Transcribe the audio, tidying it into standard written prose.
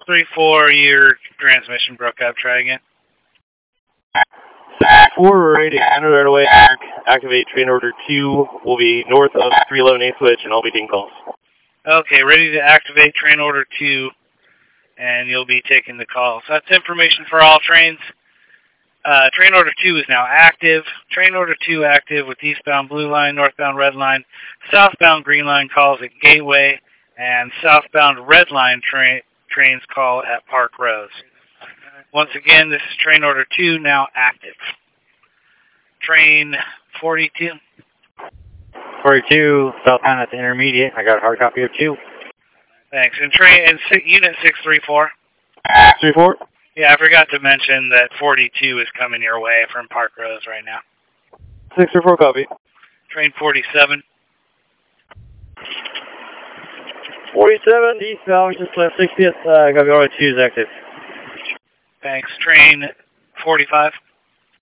634, your transmission broke up. Try again. 4, ready to enter right away. Activate train order 2. We'll be north of 311 A switch, and I'll be taking calls. Okay, ready to activate train order 2, and you'll be taking the calls. That's information for all trains. Train order 2 is now active. Train order 2 active with eastbound blue line, northbound red line, southbound green line calls at Gateway, and southbound red line trains call at Park Rose. Once again, this is train order 2 now active. Train 42. 42, southbound at the intermediate. I got a hard copy of 2. Thanks. And unit 634. 634? Yeah, I forgot to mention that 42 is coming your way from Park Rose right now. 634, copy. Train 47. 47, eastbound, just left 60th. Copy order 2 is active. Thanks. Train 45.